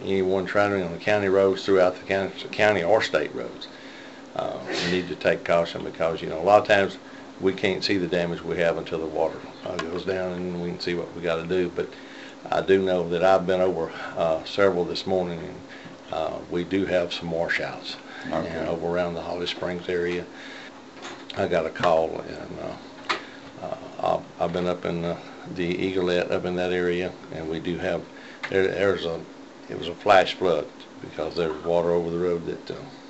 anyone traveling on the county roads throughout the county or state roads. We need to take caution because, a lot of times we can't see the damage we have until the water goes down and we can see what we got to do. But I do know that I've been over several this morning, and we do have some washouts. Okay. And over around the Holly Springs area. I got a call, and I've been up in the Eagleette up in that area, and we do have it was a flash flood because there's water over the road that